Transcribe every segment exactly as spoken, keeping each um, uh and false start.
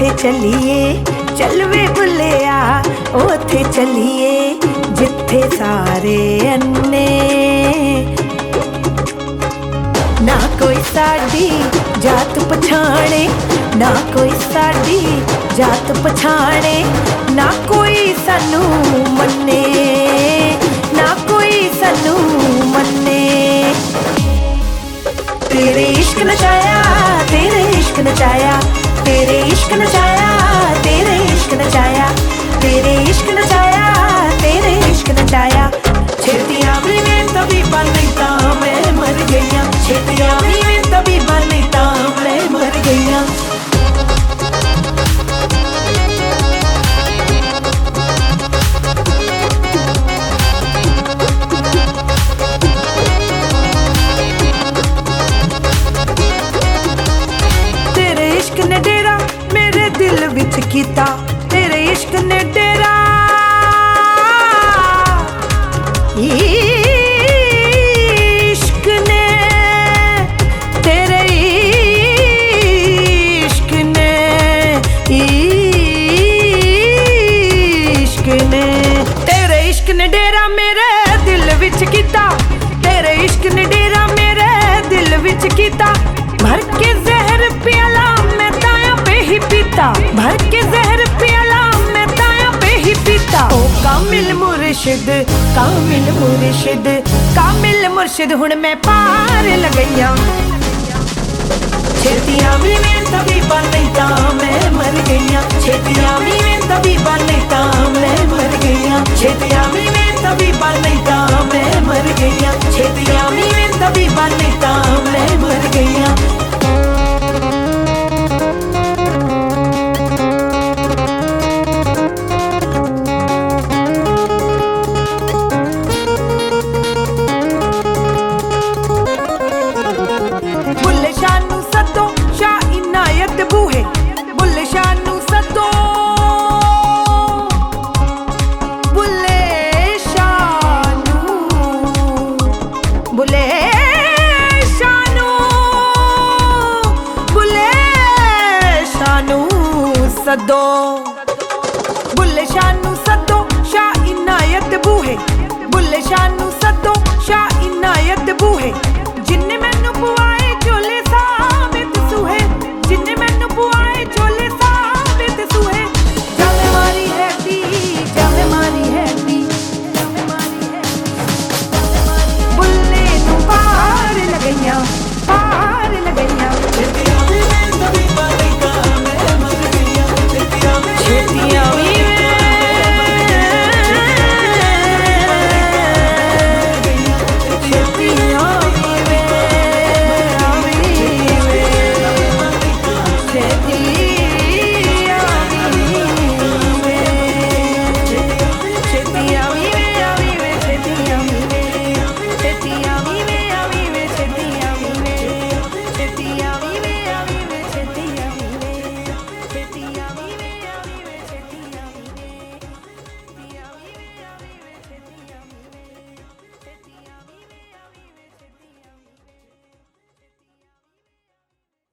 ओथे चलिए चल वे बुलिया, ओथे चलिए जिथे सारे अन्ने। ना कोई साडी जात पछाणे, ना कोई साडी जात पछाणे, ना कोई सानू मन्ने, ना कोई सानू मन्ने। तेरे इश्क नचाया, तेरे इश्क नचाया, तेरे इश्क नचाया, तेरे इश्क नचाया, तेरे इश्क नचाया, तेरे इश्क नचाया। छेतियां भी मैं तभी बन नहीं ता मैं मर गईया, छेतियां भी मैं तभी बन नहीं ता मैं मर गईया। तेरे इश्क ने डेरा मेरे दिल विच कीता, तेरे इश्क ने डेरा, इश्क ने तेरे इश्क ने, इश्क ने तेरे इश्क ने डेरा मेरे दिल विच कीता, तेरे इश्क ने डेरा मेरे दिल विच कीता। भर के जहर प्याला मैं ताया पे ही पीता, भर के जहर प्याला मैं ताया पे ही पीता। ओ कामिल मुर्शिद, कामिल मुर्शिद, कामिल मुर्शिद हुण मैं पार लगईया। छेतियां भी मैं तभी बन नहीं ता मैं मर गईया, छेतियां भी मैं तभी बन नहीं ता मैं मर गईया, छेतियां भी मैं तभी बन नहीं ता मैं मर गईया, छेतियां भी मैं तभी बन नहीं ता मैं मर गईया। बुल्ले शाह नू सदो शाह इनायत बूहे, बुल्ले शाह नू सदो, बुल्ले शाह नू, बुल्ले शाह नू, बुल्ले शाह नू सदो, बुल्ले शाह नू सदो शाह इनायत बूहे, बुल्ले शाह नू सदो शाह इनायत बूहे। जिन्ने मैनू पुआए झोले साबित सूहे, जिन्ने मैनू पुआए झोले साबित सूहे। जाने मारी है दी, जाने मारी है दी, बुल्ले नू पार लगईया, पार लगईया। छेतियां भी मैं तभी बन नहीं ता मैं मर गईया, छेतियां भी छेतियां भी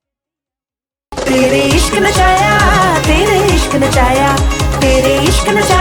तेरे इश्क नचाया, तेरे इश्क नचाया, तेरे इश्क नचाया।